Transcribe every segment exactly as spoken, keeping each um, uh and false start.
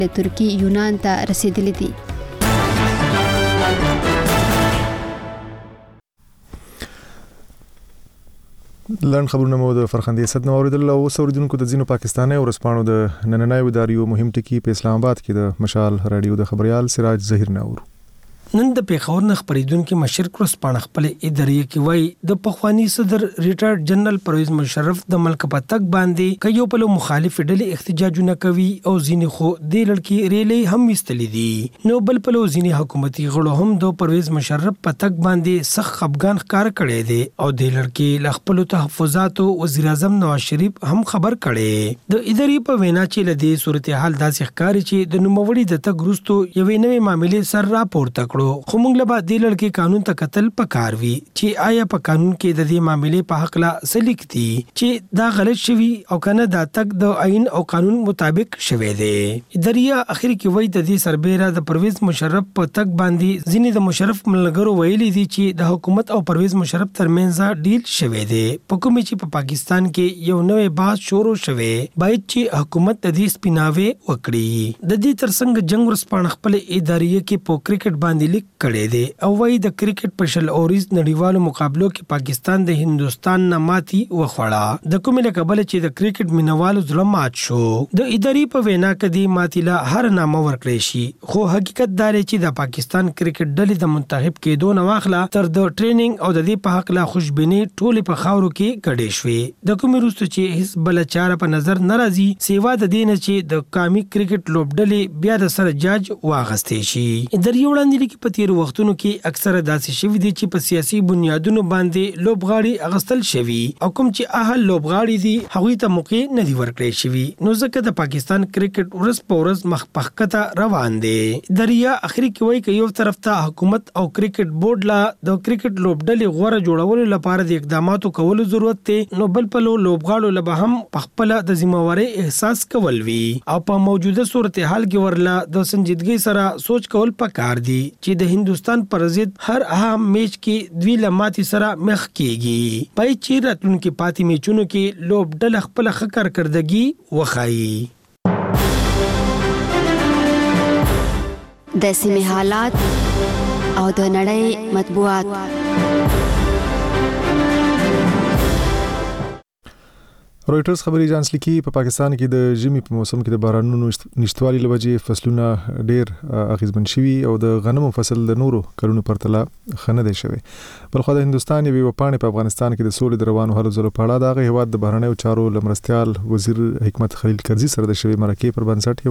ترکی یونان ته رسیدلي دي. لړن خبرونه مو د فرخندې صد نو اوریدل او اوریدونکو د ځینو پاکستاني او رسپانو د نننۍ وداریو مهم ټکی په اسلام آباد کې د مشال رادیو د خبريال سراج ظهیر نور. نن د پیښور نه خبرېدونکو مشر کرسپان خپل ادارې کې وای د پخوانی صدر ریټایرډ جنرال پرویز مشرف د ملک په تک باندې کيو په مخالف ډلې احتجاجونه کوي او ځینې خو د لړکی ریلی هم وستلې دي. نو بل په ځینې حکومتي غړو هم د پرویز مشرف په تک باندې سخت خفګان ښکار کړي دي او د لړکی ل خپل تحفظات وزیر اعظم نواز شریف هم خبر کړي. د ادارې په وینا چې لدی صورتحال داسې ښکاري چې د نوموړي د تک وروستو یوې نوې معاملې سر راپورته کړو. خو موږ له بعد د لړکی قانون ته قتل پکار وی چې آیا په قانون کې د دې معاملې په حق لا سلیک دي چې دا غلط شوی او کنه دا تک د آئین او قانون مطابق شوی دی. دریا اخر کې وای د دې سربېره د پرویز مشرف په تک باندې ځینې د مشرف ملګرو ویلي دي چې د حکومت او پرویز مشرف ترمنځ ډیل شوی دی په کوم چې په پاکستان کې یو نوې بحث شروع شوی باید چې حکومت د دې سپیناوي وکړي. د دې ترڅنګ جنگ ورسپان خپل ادارې کې په کرکټ باندې لیک کړي دي او وايي د کرکټ په شل اوریز نړیوالو مقابلو کې پاکستان د هندستان نه ماتي وخوړه. د کومې قبل چې د کرکټ مینوالو ظلم مات شو. د ادارې په وینا کې د ماتیلا هر نامه ورکړي شي خو حقیقت دا دی چې د پاکستان کرکټ ډلې د منتخب کېدو نه واخله تر د ټریننګ او د دې په حق لا خوشبینی ټول په خاورو کې کډې شوې. د کومې روستو چې هیڅ بل چاره په نظر ناراضي سیوا د دین چې د قومي کرکټ لوبډلې بیا د سر جاج واغستې شي. ادارې وړاندې لیکي په تیر وختونو کې اکثره داسې شوي دي چې په سیاسي بنیادونو باندې لوبغاړي اغستل شوي او کوم چې اهل لوبغاړي دي هغوی ته موقع نه دی ورکړی شوي. نو ځکه د پاکستان کرکټ ورځ په ورځ مخ په ښکته روان دی. دریا اخري کې وایي چې یو طرف ته حکومت او کرکټ بورډ لا د کرکټ لوبډلې غوړه جوړولو لپاره د اقداماتو کولو ضرورت دی. نو بل په لوبغاړو له به هم په خپل د ذمہواري احساس کول وي او په موجوده صورتحال کې ورلا د سنجیدګۍ سره سوچ کول پکار دي چې د هندستان پر ضد هر اهم میچ کې دوی لماتي سره مخ کیږي. پای چې راتلونکي پاتې میچونو کې لوبډله خپل ښه کارکردګي وښایي. د سیمې حالات او د نړۍ مطبوعات. رويټرز خبري اژانس لیکي په پاکستان کې د ژمي په موسم کې د بارانونو نشټوالي لوجې فصلونه ډېر اغیزمن شوي او د غنمو فصل د نورو کلونو پرتله خنه دی شوی. بلخو د هندستان یوې وپاڼې په افغانستان کې د سولې د روانو هلو ځلو په اړه د هغه هیواد د بهرنیو چارو لمرستيال وزیر حکمت خلیل کرزي سره د شوی مرکې پر بنسټ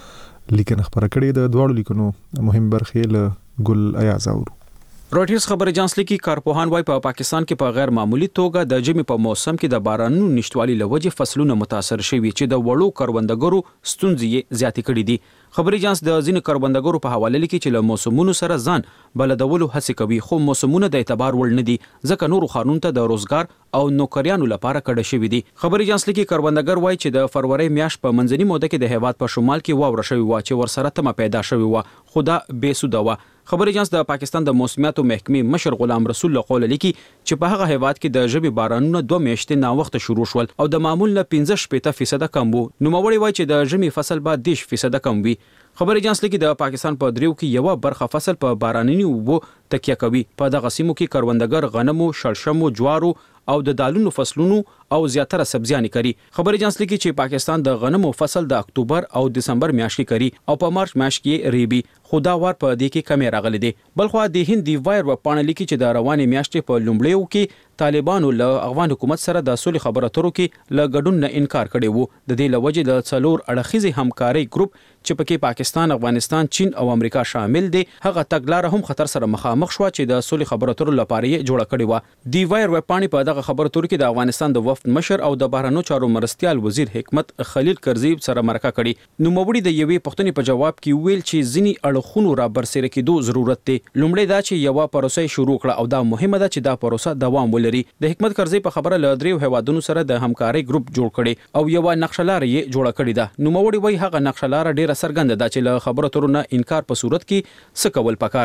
یو لیکنه خبره کړې. د دواړو لیکنو مهم برخې له ګل ایاز اورو. رويټرز خبر اژانس لیکي کارپوهان وايي په پاکستان کې په غیر معمولی توګه د ژمي په موسم کې د بارانونو نشټوالي لوجې فصلونه متاثر شوي چې د وړو کروندګرو ستونزې زیاتې کړې دي. خبر اژانس د ځینو کروندګرو په حواله لیکي چې له موسمونو سره ځان بلدولو هڅه کوي خو موسمونه د اعتبار وړ نه دي ځکه نورو خانون ته د روزګار او نوکریانو لپاره کډه شوی دي. خبر اژانس لیکي کروندګر وايي چې د فروری میاشت په منځنۍ موده کې د هیواد په شمال کې واوره شوی و چې ورسره تمه پیدا شوی و خو دا بې سوده و. خبر اژانس د پاکستان د موسمیاتو محکمې مشر غلام رسول له قوله لیکي چې په هغه هیواد کې د ژمي بارانونه دوه میاشتې نا وخت شروع شول او د معمول نه پنځه شپږ فیصد کم وو. نوموړي وايي چې د ژمي فصل به دېرش فیصد کم وي. خبر اژانس لیکي د پاکستان په دریو کې یو برخه فصل په باراني اوبو تکیه کوي. په دغه سیمو کې کروندګر غنمو، شړشمو، جوارو او د دالونو فصلونو او زیاتره سبزیانې کوي. خبر اژانس لیکي چې پاکستان د غنمو فصل د اکتوبر او دسمبر میاشت کې کوي او په مارچ میاشت کې ریبي خو دا وار په دې کې کمی راغلي دي. بلخو د هند دی وایر و پاڼه لیکي چې د روانې میاشتې په لومړیو کې طالبانو له افغان حکومت سره د سولې خبرو اترو کې له ګډون نه انکار کړی وو. د دې لوجې د څلور اړخیزې همکارۍ ګروپ چې پکې پاکستان، افغانستان، چین او امریکا شامل دي هغه تګلارې هم خطر سره مخامخ شو چې د سولې خبرو اترو لپاره یې جوړه کړې و. دی وایر و پاڼه په دغه خبرو اترو کې د افغانستان د وفد مشر او د بهرنیو چارو مرستيال وزیر حکمت خلیل کرزي سره مرکه کړې. نو مبوړي د یوې پښتنې په جواب کې ویل چې ځینی اړخونو را برسېره کېدو ضرورت دی. لومړی دا چې یو پروسه شروع کړه او دا مهمه ده چې دا پروسه دوام ولري. د حکمت کرزي په خبره ل دریو هوادونو سره د همکارۍ ګروپ جوړ کړي او یو نقشه لار یې جوړه کړې ده. نو مبوړي وایي هغه نقشه لار ډیره څرګنده ده چې له خبرو اترو نه انکار په صورت کې څه کول پکار دي.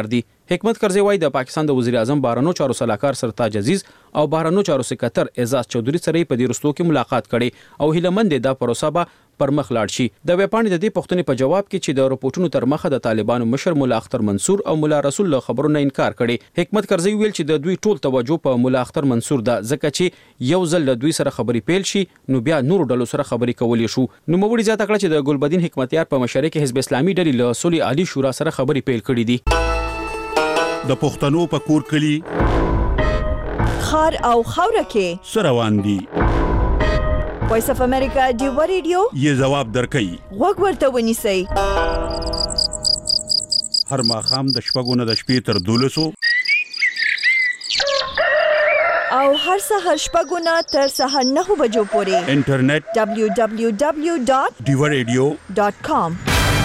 حکمت کرزی وایي د پاکستان د وزیر اعظم بهرنیو چارو سلاکار سرتاج عزیز او بهرنیو چارو سکرټر اعزاز چودھری سره په دې رستو کې ملاقات کړي او هیلمند دا پروسه به پر مخ لاړ شي. د ویپاڼې د دې پوښتنې په جواب کې چې د رپورټونو تر مخه د طالبانو مشر مولا اختر منصور او مولا رسول له خبرونو انکار کړي. حکمت کرزی ویل چې د دوی ټول توجه په مولا اختر منصور ده ځکه چې یو ځل له دوی سره خبرې پیل شي نو بیا نور ډلو سره خبرې کولې شو. نو موږ زیاته کړه چې د ګلبدین حکمتیار په مشرۍ کې حزب اسلامي ډلې له صلح عالی شورا سره خبرې پیل کړې دي. د پښتنو په کور کلی خار او خوره کې سروان دي. وایس اف امریکا دیو ریډیو یې جواب درکړي. وګ ورته ونیسئ. هر ماښام د شپږو نه د شپې تر دولسو او هر سهار شپږو نه تر سهار نهو بجو پورې انټرنیټ دبلیو دبلیو دبلیو ډاٹ دیو ریډیو ډاٹ کام.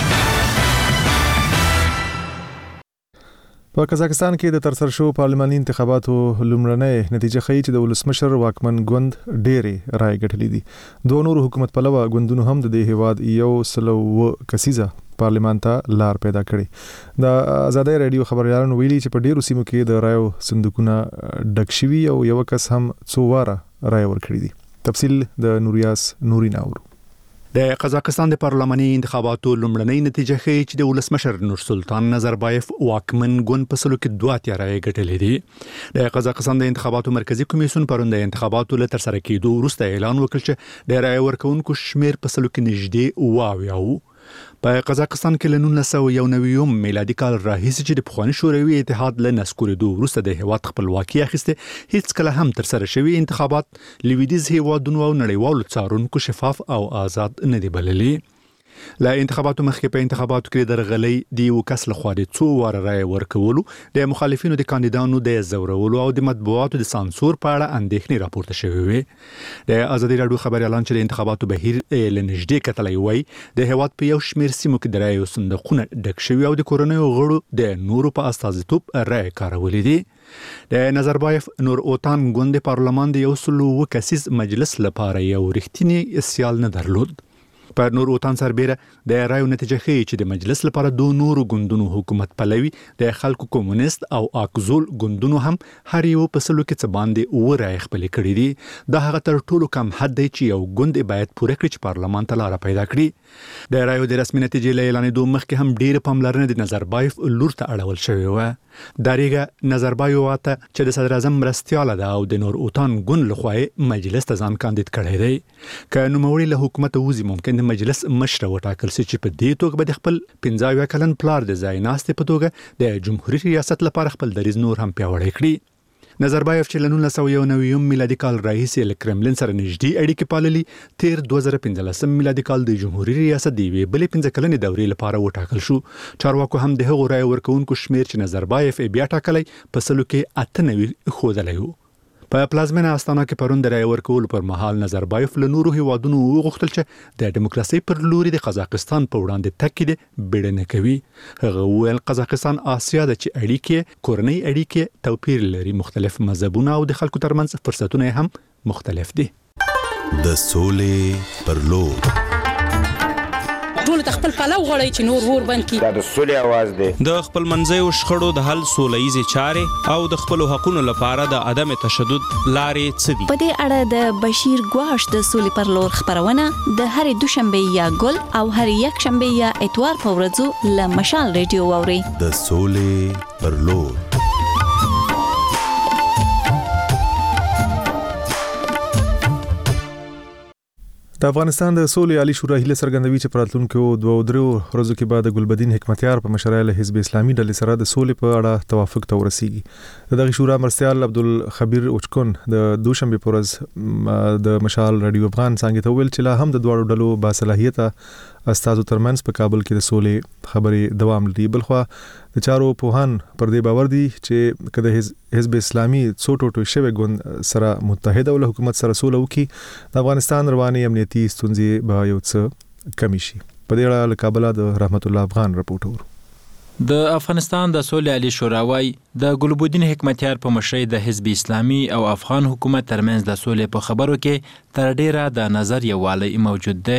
په قزاقستان کې د ترسره شو پارلماني انتخاباتو لومړنۍ نتیجه ښیي چې د ولسمشر واکمن ګوند ډېرې رایې ګټلې دي. دوه نور حکومت پلوه ګوندونو هم د دې هیواد یو سلو کسیزه پارلمان ته لار پیدا کړې. د آزادۍ رادیو خبريالانو ویلي چې په ډېرو سیمو کې د رایو صندوقونه ډک شوي او یو کس هم څو واره رای ورکړي دي. تفصیل د نوریاس نوري ناورو. د قزاقستان د پارلماني انتخاباتو لومړنۍ نتیجه ښیي چې د ولسمشر نورسلطان نظربایف واکمن ګوند په سلو کې دوه اتیا رایې ګټلې دي. د قزاقستان د انتخاباتو مرکزی کمیسیون پرون د انتخاباتو له ترسره کېدو وروسته اعلان وکړ چې د رایې ورکونکو شمیر په سلو کې نږدې اوه اویا و. په قزاقستان کې له نولس سوه یو نوي میلادي کال راهیسې چې د پخواني شوروي اتحاد له نسکورېدو وروسته د هیواد خپلواکي اخیسته هیڅ کله هم ترسره شوي انتخابات لویدیځ هیوادونو او نړیوالو څارونکو شفاف او آزاد نه دي بللي. له انتخاباتو مخکې په انتخاباتو کې درغلي دی یو کس لخوا د څو واره رای ورکولو د مخالفینو د کاندیدانو د زورولو او د مطبوعاتو د سانسور په اړه اندېښنې راپورته شوې وې. د آزادۍ راډیو خبري اعلان چې د انتخاباتو بهیر لنږدې کتلای وای د هیواد په یو شمېر سیمو کې د رایو صندوقونه ډک شوي او د کورنیو غړو د نورو په استازیتوب رای کارولې دي. د نظربایف نور اوتان ګوند پارلمان د یو سلو کسیز مجلس لپاره یو رښتینی سیال نه درلود. پر نور اوتان سربېره د رایو نتیجه ښیي چې د مجلس لپاره دوه نورو ګوندونو حکومت پلوي د خلکو کمونیست او اکزول ګوندونو هم هر یو په سلو کې څه باندې اوه رایې خپلې کړې دي. دا هغه تر ټولو کم حد دی چې یو ګوند باید پوره کړي چې پارلمان ته لاره پیدا کړي. د رایو د رسمي نتیجې له اعلانېدو مخکې هم ډېره پاملرنه د نظربایف لور ته اړول شوې وه. داریګه نظربایف واته چې د صدر اعظم مرستیاله ده او د نور اوتان ګوند لخوا مجلس ته ځان کاندید کړی دی. که نوموړي له حکومت وځي ممکن د مجلس مشر وټاکل شي چې په دې توګه به د خپل پنځه اویا کلن پلار د ځای ناستې په توګه د جمهوریت ریاست لپاره خپل دریځ نور هم پیاوړی کړي. نظربایف چې له نولس سوه یو نوي میلادي کال راهیسې له کرملین سره نږدې اړیکې پاللي تیر دوه زره پنځلسم میلادي کال د جمهوریت ریاست د یوې بلې پنځه کلنې دورې لپاره وټاکل شو. چارواکو هم د هغو رایې ورکوونکو شمیر چې نظربایف بیا ټاکلی په سلو کې اته نوي ښودلی و. په پلازمینه استانا کې پرون د رای ورکولو پر مهال نظربایف له نورو هیوادونو وغوښتل چې د دیموکراسي پر لوري د قزاقستان په وړاندې تګ کې د بیړنه کوي. هغه وویل قزاقستان آسیا ده چې اړیکې کورنۍ اړیکې توپیر لري، مختلف مذهبونه او د خلکو ترمنځ فرصتونه هم مختلف دي. د سولې پر لور ټول خپل پلو غړی چې نور ور بند کی. دا د سولې आवाज دی. د خپل منځیو شخړو د حل سولهییزې چارې او د خپل حقوقو لپاره د عدم تشدد لارې څه دي. په دې اړه د بشیر ګواش د سولې پر لور خبرونه د هرې دوشنبه یا ګل او هر یک شنبه یا اتوار په ورځو له مشال ریډیو اوري. د سولې پر لور. د افغانستان د سولې عالی شورا هیله څرګندوي چې په راتلونکو دوه درو ورځو کې به د ګلبدین حکمتیار په مشرۍ له حزب اسلامي ډلې سره د سولې په اړه توافق ته ورسیږي. د دغه شورا مرستیال عبدالخبیر اوچکون د دوشنبه په ورځ د مشال رادیو افغان څنګه ته ویل چې لا هم د دوه ډلو باصلاحیته استادو ترمنځ په کابل کې د سولې خبرې دوام لري. بلخوا د چارو پوهان پر دې باور دي چې کله حزب اسلامي څو ټوټو شوی ګوند سره متحد او له حکومت سره سوله وکړي د افغانستان رواني امنیتي ستونزې به یو څه کمی شي. په دې اړه له کابل د رحمت الله افغان رپورټ ورو. د افغانستان د سولې عالی شورا وايي د ګلبدین حکمتیار په مشرۍ د حزب اسلامي او افغان حکومت ترمنځ د سولې په خبرو کې تر ډیره د نظر یووالی موجود دی.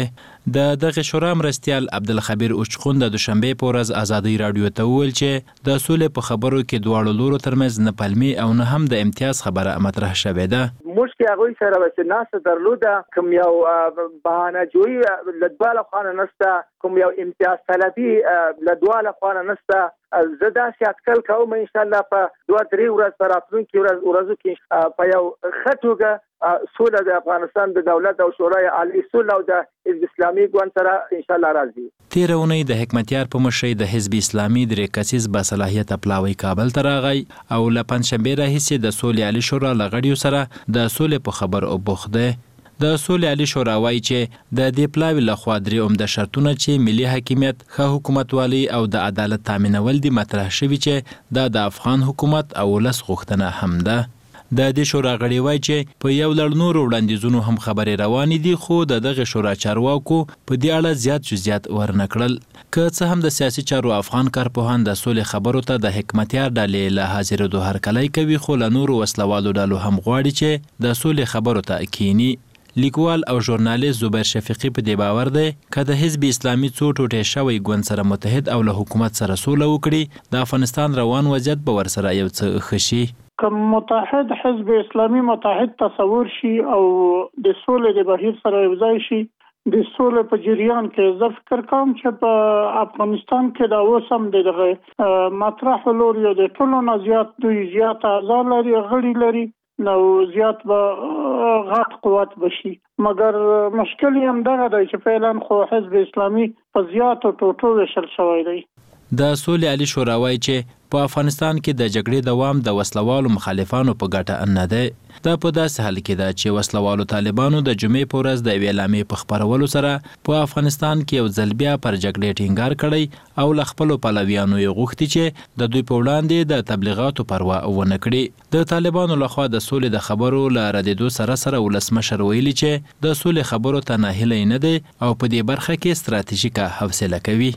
د دغه شورا مرستیال عبدالخبیر اوچخون د دوشنبه په ورځ ازادي رادیو ته وویل چې د سولې په خبرو کې دواړو لورو ترمنځ نه پلمي او نه هم د امتیاز خبره مطرح شوې ده. موږ کې هغه سره وسه ناس درلوده کوم یو بهانه جوړي لدواله خانه نسته کوم یو امتیاز طلبي لدواله خانه نسته زدا سیاتکل کوم ان شاء الله په دوه درې ورځې پر راتلونکي ورځ ورځو کې په یو خټوګه سوله د افغانستان د دولت او شورای عالی سوله او د حزب اسلامي ګوند سره ان شاء الله راځي. تیرونی د حکمتیار په مشرۍ د حزب اسلامي درې کسیز باصلاحیت پلاوی کابل ته راغی او له پنځشنبه راهیسې د سولې عالی شورا لغړیو سره د سولې په خبر او بوخده. د سولې عالی شورا وایي چې د دې پلاوی لخوا درې عمده شرطونه چې ملي حاکمیت، ښه حکومتوالي او د عدالت تامینول دي مطرح شوي چې دا د افغان حکومت او ولس غوښتنه هم ده. د دې شورا غړي وایي چې په یو لړ نورو وړاندیزونو هم خبرې روانې دي خو د دغه شورا چارواکو په دې اړه زیات جزئیات ورنکړل. که څه هم د سیاسي چارو افغان کارپوهان د سولې خبرو ته د حکمتیار ډلې له حاضرېدو هرکلی کوي خو له نورو وسلوالو ډلو هم غواړي چې د سولې خبرو ته کینی. لیکوال او ژورنالیست زبیر شفیقی په دې باور دی که د حزب اسلامي څو ټوټې شوی ګوند سره متحد او له حکومت سره سوله وکړي د افغانستان روان وضعیت به ورسره یو څه ښه شي. که متحد حزب اسلامي متحد تصور شي او د سولې د بهیر سره یوځای شي د سولې په جریان کې زه فکر کوم چې په افغانستان کې دا اوس هم دغه مطرح لور یو د ټولو نه زیات دوی زیات اعضا لري غړي لري نو زیات به غټ قوت بشي مګر مشکل هم دغه دی چې فعلا خو حزب اسلامي په زیاتو ټوټو ویشل شوی دی. د سولې عالی شورا وایي چې په افغانستان کې د جګړې دوام د وسلوالو مخالفانو په ګټه نه دی. دا په داسې حال کې ده چې وسلوالو طالبانو د جمعې په ورځ د یوې اعلامیې په خپرولو سره په افغانستان کې یو ځل بیا پر جګړې ټینګار کړی او له خپلو پلویانو یې غوښتي چې د دوی په وړاندې د تبلیغاتو پروا ونه کړي. د طالبانو لخوا د سولې د خبرو له ردېدو سره سره ولسمشر ویلي چې د سولې خبرو ته ناهیلی نه دی او په دې برخه کې ستراتیژیکه حوصله کوي.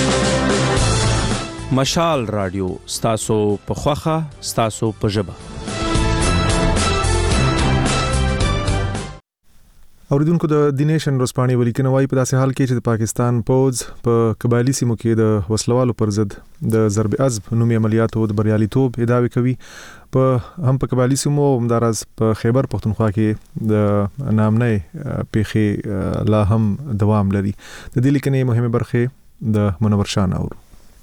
مشال رادیو ستاسو په خوخه ستاسو په ژبه. اوریدونکو د دی نیشن ورځپاڼې ولیکنه وايي په داسې حال کې چې د پاکستان پوځ په قبایلی سیمو کې د وسلوالو پر ضد د ضرب عزب نومي عملیاتو د بریالیتوب ادعاوې کوي. په هم په قبایلی سیمو همداراز په خیبر پختونخوا کې د نامنۍ پیښې لا هم دوام لري. د دې لیکنې مهمه برخه د منور شاه اورو.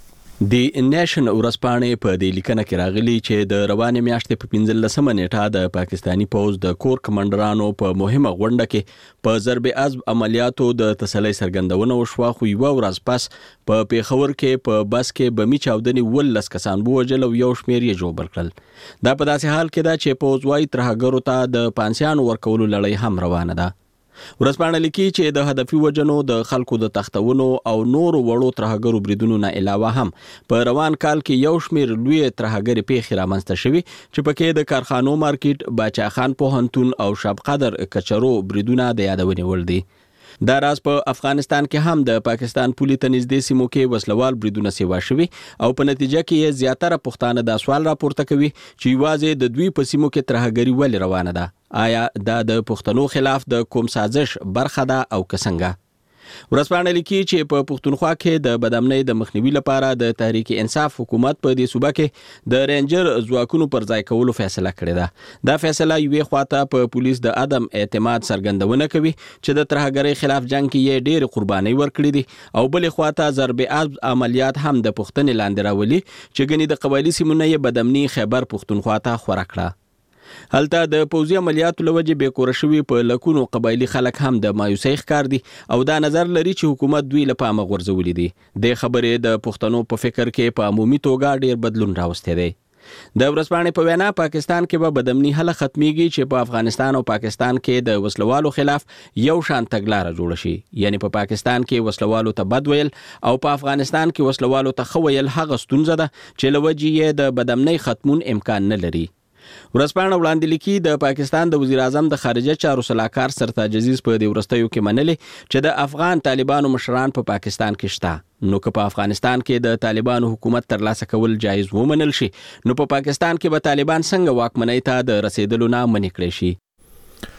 د نیشن ورځپاڼې په دې لیکنه کې راغلي چې د روانې میاشتې په پنځلسمه نیټه د پاکستانی پوځ د کور کمانډرانو په مهمه غونډه کې په ضرب عزب عملیاتو د تسلۍ څرګندونه وشوه خو یو ورځ پس په پیښور کې په بس کې بمي چاودنې ولس کسان ووژل او یو شمېر یې ژوبل کړل. دا په داسې حال کې ده چې پوځ وايي ترهګرو ته د پانسیانو ورکولو لړۍ هم روانه ده. ورځپاڼه لیکي چې د هدفي وجنو د خلکو د تختونو او نورو وړو ترهګرو بریدونو نه علاوه هم په روان کال کې یو شمېر لوی ترهګري پیښې رامنځته شوي چې پکې د کارخانو مارکیټ، باچا خان پوهنتون او شب قدر کچرو بریدونه د یادونې وړ دي. دا راز په افغانستان کې هم د پاکستان پولي ته نږدې سیمو کې وسلوال بریدونه سیوا شوي او په نتیجه کې یې زیاتره پښتانه دا سوال راپورته کوي چې یوازې د دوی په سیمو کې ترهګري ولې روانه ده. آیا دا د پښتنو خلاف د کوم سازش برخه ده او که څنګه؟ ورځپاڼه لیکي چې په پښتونخوا کې د بدامنۍ د مخنیوي لپاره د تحریک انصاف حکومت په دې صوبه کې د رینجر ځواکونو پر ځای کولو فیصله کړې ده. دا فیصله یوې خواته په پولیس د عدم اعتماد څرګندونه کوي چې د ترهګرۍ خلاف جنگ کې یې ډېر قرباني ورکړې دي او بلې خواته ضرب عزب عملیات هم د پښتنې لاندې راولي چې ګنې د قبایلي سیمونو یې بدامني خیبر پښتونخوا ته خوره کړه. هلته د پوځي عملیاتو لوجې بې کوره شوي په لکونو قبایلي خلک هم د مایوسۍ ښکار دي او دا نظر لري چې حکومت دوی له پامه غورځولي دي. د خبرې د پښتنو په فکر کې په عمومي توګه ډېر بدلون راوستی دی. د ورځپاڼې په وینا پاکستان کې به بدامني هله ختمیږي چې په افغانستان او پاکستان کې د وسلوالو خلاف یو شان تګلاره جوړه شي. یعنی په پاکستان کې وسلوالو ته بد ویل او په افغانستان کې وسلوالو ته ښه ویل هغه ستونزه ده چې له وجې یې د بدامنۍ ختمون امکان نه لري. ورځپاڼه وړاندې لیکي د پاکستان د وزیر اعظم د خارجه چارو سلاکار سرتاج عزیز په دې وروستیو کې منلي چې د افغان طالبانو مشران په پاکستان کې شته. نو که په افغانستان کې د طالبانو حکومت ترلاسه کول جایز ومنل شي نو په پاکستان کې به طالبان څنګه واکمنۍ ته د رسیدلو نه منې کړی شي.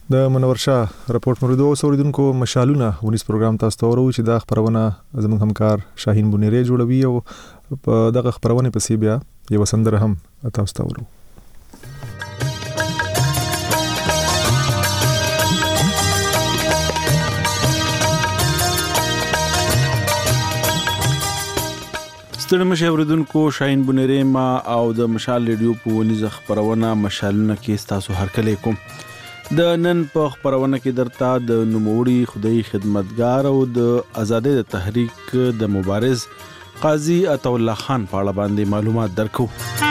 د منور شاه راپورټ مریدو اوریدونکو مشالونه ونیس پروګرام تاسو ته ورو چې دا خبرونه زموږ همکار شاهین بونیری جوړوي او په دغه خبرونه پسې بیا یو سندره هم تاسو ته ورو. ستړي مشه اوریدونکو شاهین بونیری ما او د مشال ریډیو په ونیز خبرونه مشالونه کې تاسو هرکلی کوم. د نن په خبرونه کې درته د نوموړي خدای خدمتګار او د ازادۍ د تحریک د مبارز قاضي عطا الله خان په اړه باندې معلومات درکو.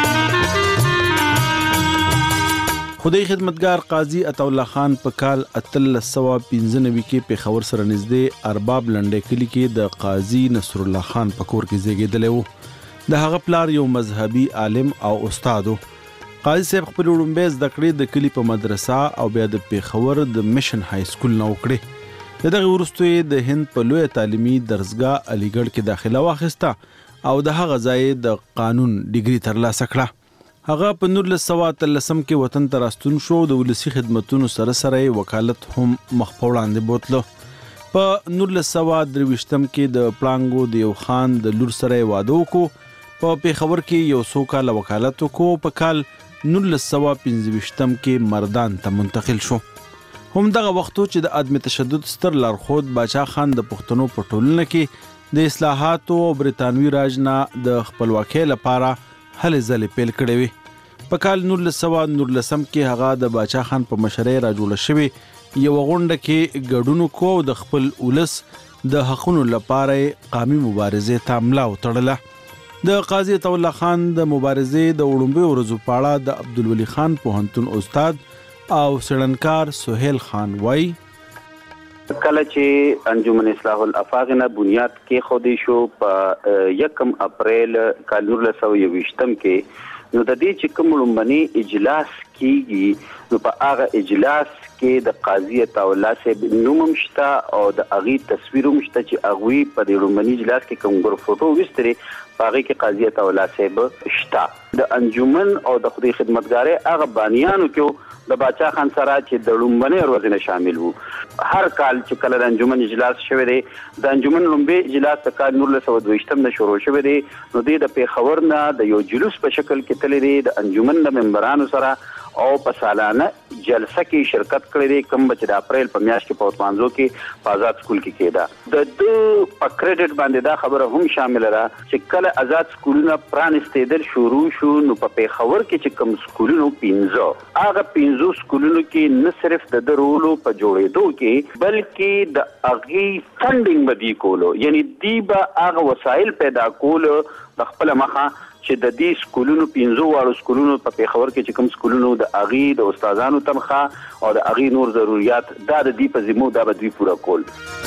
خدای خدمتګار قاضي عطا الله خان په کال اتلس سوه پنځه نوي کې پېښور سره نږدې ارباب لنډۍ کلي کې د قاضي نصر الله خان په کور کې زیږېدلی و. د هغه پلار یو مذهبي عالم او استاد و. قاضي صاحب خپل وړومبۍ زده کړې د کلي په مدرسه او بیا د پېښور د میشن های سکول نه وکړې. د دغه وروسته یې د هند په لویه تعلیمي درسګاه علیګړ کې داخله واخیسته او د هغه ځای د قانون ډیګري ترلاسه کړه. هغه په نولس سوه اتلسم کې وطن ته راستون شو. د ولسي خدمتونو سره سره وکالت هم مخ په وړاندې بوتله. په نولس سوه درویشتم کې د پړانګو د یو خان د لور سره واده وکړو. په پېښور کې یو څو کاله وکالت وکړو. په کال نولس سوه پنځه ویشتم کې مردان ته منتقل شو. هم دغه وختو چې د عدم تشدد ستر لارښود باچا خان د پښتنو په ټولنه کې د اصلاحاتو او برتانوي راج نه د خپلواکۍ لپاره هلې ځلې پیل کړې وې. په کال نولس سوه نولسم کې هغه د باچا خان په مشرۍ را جوړه شوې یوه غونډه کې ګډون وکړو او د خپل ولس د حقونو لپاره قامي مبارزې ته ملا وتړله. د قاضي عطا الله خان د مبارزې د وړومبۍ ورځو په اړه د عبدالولي خان پوهنتون استاد او څېړنکار سهیل خان وایي کله چې انجمن اصلاح الافاق نه بنیاد کېښودی شو په یکم اپریل کال نولس سوه یوویشتم کې نو د دې چې کوم لومړنی اجلاس کیږي نو په هغه اجلاس کې د قاضي عطا الله صاحب نوم هم شته او د هغې تصویر هم شته چې هغوی په دې لومړني اجلاس کې کوم ګروپ فوټو ویستلې په هغې کې قاضي عطا الله صاحب شته. د انجمن او د خدای خدمتګارۍ هغه بانیانو کې د باچا خان سره چې د لومړنۍ ورځې نه شامل وو. هر کال چې کله د انجمن اجلاس شوی دی د انجمن لومړی اجلاس د کال نولس سوه دویشتم نه شروع شوی دی نو دوی د پېښور نه د یو جلوس په شکل کې تللی دی د انجمن د ممبرانو سره او په سالانه جلسه کې شرکت کړی دی کوم چې د اپریل په میاشت کې په اوتمانزو کې په آزاد سکول کې کېده. د ده په کریډټ باندې دا خبره هم شامله ده چې کله آزاد سکولونه پرانستېدل شروع شو نو په پېښور کې چې کوم سکولونو پنځه هغه پنځو سکولونو کې نه صرف د ده رولو په جوړېدو کې بلکې د هغې فنډینګ به دوی کولو یعنی دوی به هغه وسایل پیدا کولو د خپله مخه چې د دې سکولونو پنځو واړو سکولونو په پېښور کې چې کوم سکولونو د هغې د استادانو تنخواه او د هغې نور ضروریات دا د دوی په ذمو دا به دوی پوره کول.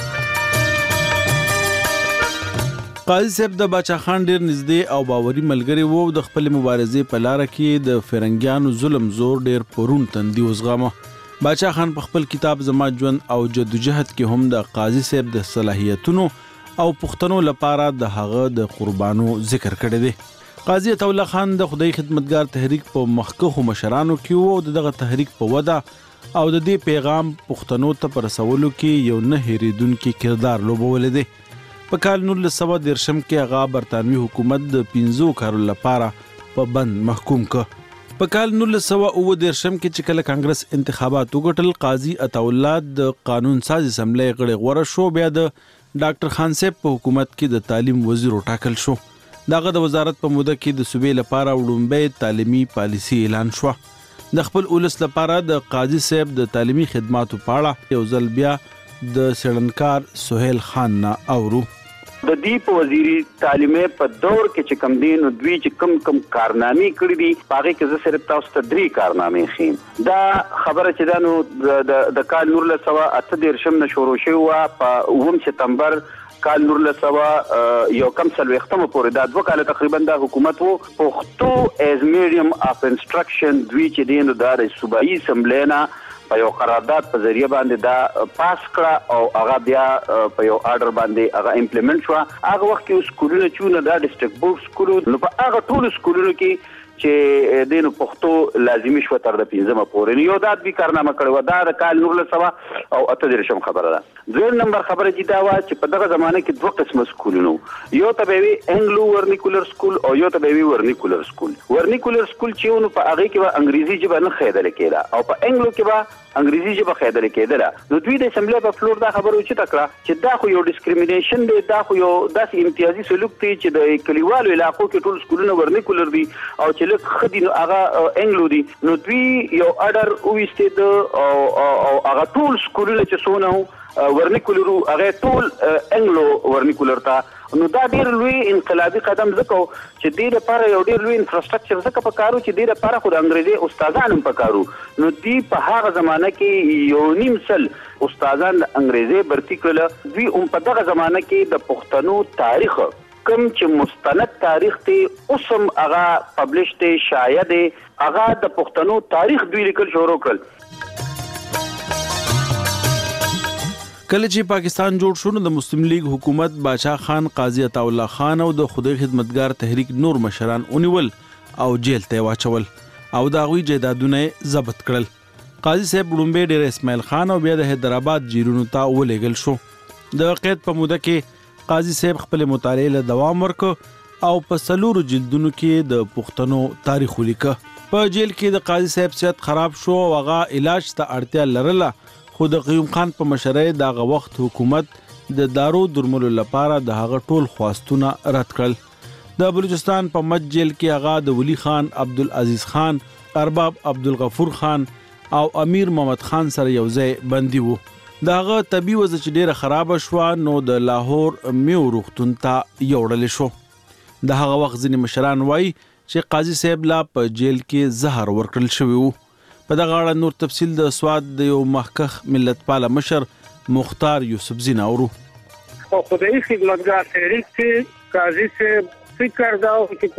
قاضي صاحب د باچا خان ډیر نږدې او باوري ملګری وو. د خپل مبارزې په لاره کې د فرنګیانو ظلم زور ډیر پرون تندي وزغمه. باچا خان په خپل کتاب زما ژوند او جدوجهد کې هم د قاضي صاحب د صلاحیتونو او پښتنو لپاره د هغه د قربانو ذکر کړی دی. قاضي عطا الله خان د خدای خدمتګار تحریک په مخکښو مشرانو کې وو او دغه تحریک په وده او د دې پیغام پښتنو ته په رسولو کې یو نه هېرېدونکی کردار لوبولی دی. په کال نولس سوه دېرشم کې هغه برطانوي حکومت د پنځو کارو لپاره په بند محکوم کړ. په کال نولس سوه اووه دېرشم کې چې کله کانګرس انتخابات وګټل قاضي عطا الله د قانون ساز اسمبلۍ غړی غوره شو. بیا د ډاکټر خان صاحب په حکومت کې د تعلیم وزیر وټاکل شو. دغه د وزارت په موده کې د صوبې لپاره وړومبۍ تعلیمي پالیسي اعلان شوه. د خپل ولس لپاره د قاضي صاحب د تعلیمي خدماتو په اړه یو ځل بیا د څېړنکار سهیل خان نه اورو. د دې په وزیري تعلیمې په دور کې چې کم دي نو دوی چې کم کم کارنامې کړي دي په هغې کې زه صرف تاسو ته درې کارنامې ښیم. دا خبره چې دا نو د کال نولس سوه اته دېرشم نه شروع شوې وه په اووم سپتمبر کال نولس سوه یو کم څلوېښتمه پورې دا دوه کاله تقریبا دا حکومت و. پښتو ایز میډیم اف انسټرکشن دوی چې دی نو دا د صوبایي اسمبلۍ نه په یو قرارداد په ذریعه باندې دا پاس کړه او هغه بیا په یو آرډر باندې هغه امپلیمنټ شوه. هغه وخت کې سکولونه چې دا ډسټرکټ بورډ سکولو نو په هغه ټولو سکولونو کې چې دینو پښتو لازمي شو تر د پنځمه پورې یو دا د کارنامه کړو دا د کال نور له سوا او اته درشم خبره ده دویم نمبر خبره چې دا وا چې په دغه زمانه کې دوه قسم سکولونو یو ته وی انګلو ورنیکولر سکول او یو ته وی ورنیکولر سکول ورنیکولر سکول چې نو په هغه کې به انګریزي ژبه نه خېدل کېده او په انګلو کې به انګریزي ژبه خېدل کېده نو دوی د اسمبلی په فلور دا خبره وچ تکړه چې دا خو یو ډیسکریمینیشن دی دا خو یو داسې امتیازي سلوک دی چې د کلیوالو علاقو کې ټول سکولونه ورنیکولر دي او چې لږ خدي نو هغه انګلو دي نو دوی یو اډر وېستې د او هغه ټول سکولونه چې سونه ورنیکولر هغه ټول انګلو ورنیکولر ته نو دا ډیر لوی انقلابي قدم زکو چې دې لپاره یو ډیر لوی انفراستراکچر زکه پکارو چې دې لپاره خو د انګریزي استادان هم پکارو نو دې په هغه زمانه کې یو نیم سل استادان انګریزي برتی کړل دوی هم په دغه زمانه کې د پښتنو تاریخ کوم چې مستند تاریخ ته اوسم هغه پبلش ته شایع دی هغه د پښتنو تاریخ دوی لیکل شروع کړل کله چې پاکستان جوړ شو نو د مسلم لیگ حکومت بادشاہ خان قاضی عطا الله خان او د خدای خدمتګار تحریک نور مشران اونیول او جیل ته واچول او دا غوي جیدادونه ضبط کړل قاضي صاحب لومبه ډیر اسماعیل خان او بیا د حیدرآباد جیرونو ته ولېګل شو د قید په موده کې قاضي صاحب خپل مطالعه له دوام ورکړ او په سلور جلدونو کې د پښتنو تاریخ ولیکه په جیل کې د قاضي صاحب صحت خراب شو او هغه علاج ته اړتیا لرله خو د قیوم خان په مشرۍ دغه وخت حکومت د دارو درملو لپاره د هغه ټول خواستونه رد کړل د بلوچستان په مد جیل کې هغه د ولی خان عبدالعزیز خان ارباب عبدالغفور خان او امیر محمد خان سره یو ځای بندي وو دغه طبي وضع چې ډیره خراب شو نو د لاهور میو روغتون ته یوړل شو د هغه وخت ځینې مشران وایي چې قاضي صاحب لا په جیل کې زهر ورکړل شوی وو په دغه اړه نور تفصیل د سواد د یو محقق ملت پاله مشر مختار یوسف زینا اورو او خدای خدمتګار تحریک کې قاضي صاحب فکر دا چې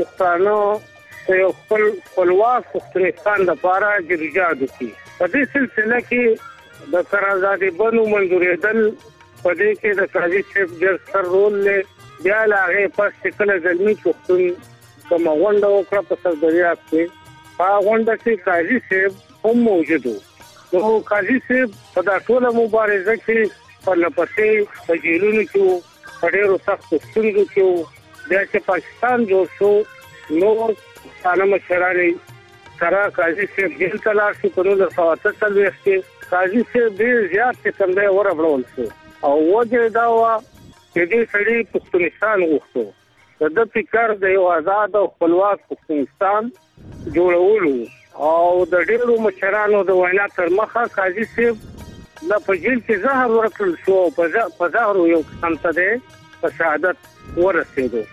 پښتانه یو خپل خپلواک پښتونستان لپاره جدوجہد وکړي په دې سلسله کې د قراردادي بنو منځورېدل په دې کې د قاضي صاحب ډېر ستر رول لري بیا لا هغه پس کله زلمی پښتون کوم غونډه وکړه په سردریاب کې هغه غونډه کې قاضي صاحب هم موجود وو نو قاضي صاحب په دا ټول مبارزه کې په لپسې په جیلونو کې په ډېرو سختو ستونزو کې بیا چې پاکستان جوړ شو نور پښتانه مشرانې سره قاضي صاحب جیل ته لاړ شو په نولس سوه اته څلوېښت کې قاضي صاحب ډېر زیات قسم دی ورغړول شو او وجه دا وه چې دې سړي پښتونستان غوښتو د ده فکر د یو آزاد او خپلواک پښتونستان جوړولو او د ډیرو مشرانو د وینا تر مخه قاضي صاحب د پجیل کې زهر ورکړل شو په زهر یو قسم ته ده په شهادت ورسېدو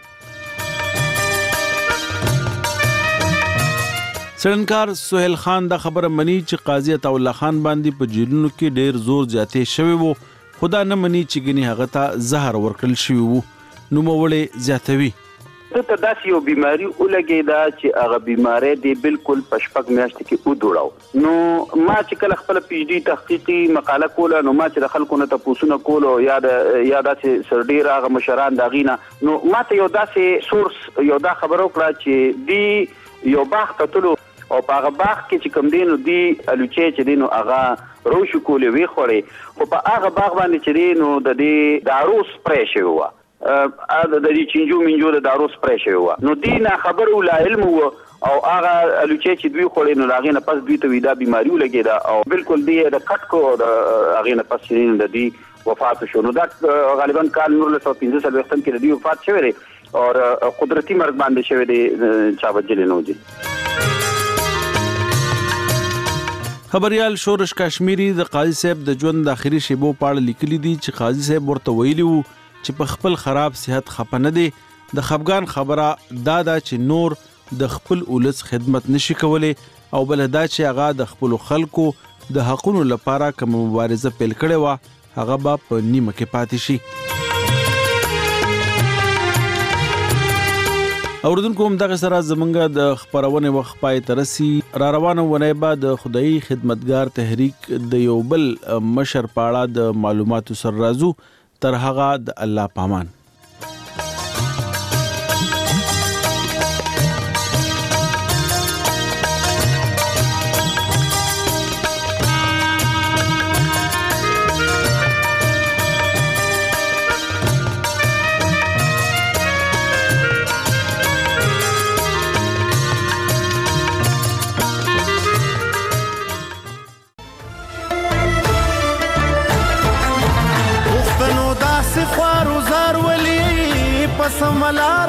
سرنکار سہیل خان دا خبره منی چې قاضي عطا الله خان باندې په جیلونو کې ډیر زور زیاتې شوی وو خدا نه منی چې ګني هغه ته زهر ورکړل شوی وو نو موړې زیاتوي ته داسې یو بیماری ولګي دا چې هغه بیماری دی بالکل پشپک میاشت کې ودوړاو نو ما چې کله خپل پی ایچ ډي تحقیقي مقاله کوله نو ما چې د خلکو نه تاسو کولو یا د یا داسې سرډیر هغه مشران دا غینا نو ما ته یو داسې سورس یو دا خبرو کړه چې دی یو باغ ته تلو او په هغه باغ کې چې کوم دینو دی الوچې چې دینو هغه روشو کولې وی خوري خو په هغه باغ باندې چې دینو د دې دارو سپری شوی و ا د دې چنجو منجو د دارو سپری شوی و نو دینه خبر ولا علم و او هغه الوچې چې دوی خوري نو هغه نه پس دوی ته ویدا بیماری ولګی دا او بالکل دی د کټ کو د هغه نه پس د دې وفات شو نو دا غالبا کال نور له پنځه سال وختم کې د دې وفات شوی دی او قدرتی مرګ باندې شوی دی چا وجل نه وځي خبريال شورش کشمیری د قاضي صاحب د ژوند د اخري شیبو پاړه لیکلي دي چې قاضي صاحب ورته ویلي وو چې په خپل خراب صحت خپنه دي د خفغان خبره دا دا چې نور د خپل اولس خدمت نشي کولای او بل دا چې هغه د خپل خلکو د حقونو لپاره کوم مبارزه پیل کړي و هغه به په نیمه کې پاتې شي اوردونکو هم دغه سره زمونږ د خبرونه وخت پای ترسي را روانه ونی بعد د خدای خدمتګار تحریک د یو بل مشر پاړه د معلوماتو سر رازو تر هغه د الله پامان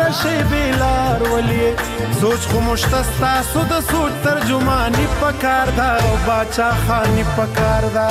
شي بیلار ولې سوچ خو مشتستا سو د سوچ ترجمانی پکار دا او باچا خانی پکار دا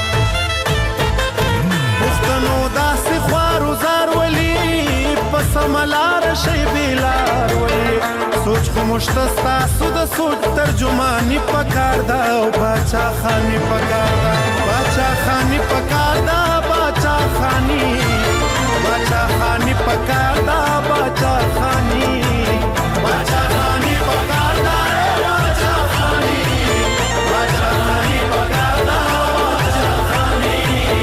پښتنو داسې خوارو زار ولې پس ملار شي بیلار ولې سوچ خو مشتستا سو د سوچ ترجمانی پکار دا او باچا خانی پکار دا باچا خانی پکار دا باچا خانی باچا خانی پکار دا باچا خانی باچا خانی پکار دا باچا خانی باچا خانی پکار دا باچا خانی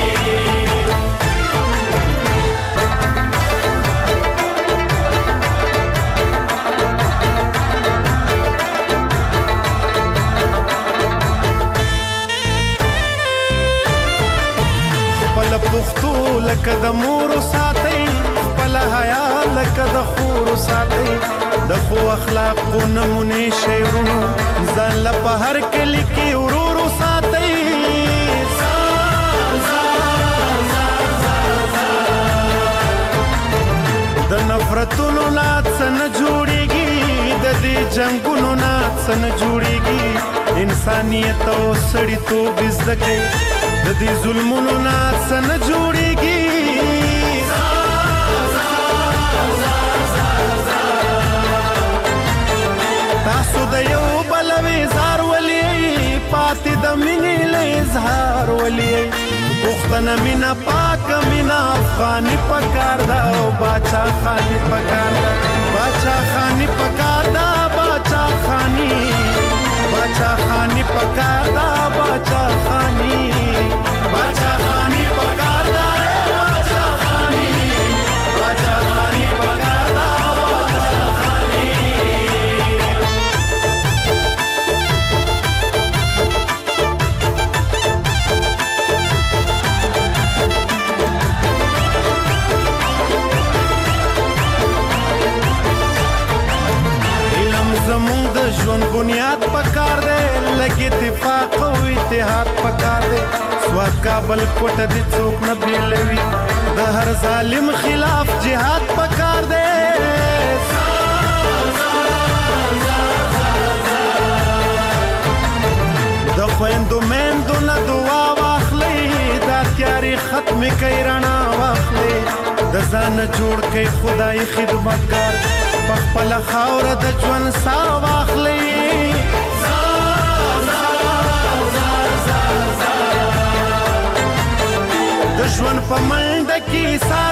خپل پختو لکه د مور ساتي خپل حیا لکه د خور ساتي د خو اخلاق کو نمونه شیرونو ځان له په هر کلی کې ورورو ساتي د نفرتونو نات سن جوړيږي د دې جنگونو نات سن جوړيږي انسانيت او سړیتوب زده د دې ظلمونو نات سن جوړيږي تاسو د یو بل وزار ولې پاتې د مینې له اظهار ولې پښتنه مینا پاک مینا افغاني پکار دا او باچا خاني پکار دا باچا خاني پکار دا باچا خاني باچا خاني پکار دا باچا خاني باچا خاني پکار دا باچا خاني باچا خاني پکار دا باچا خاني علم زمون د ژوند بنیاد پکار دی لګي اتفاق او اتحاد پکار دی سواد کابل کوټه دي څوک نه بیلوي د هر ظالم خلاف جهاد پکار دی د خويندو مندو نه دعا واخلي دا تیاری ختم کوي رڼا واخلي د ځان جوړ کوي خدای خدمتګار خپل خاور د ژوند سا واخلي د ژوند په منډه کې سا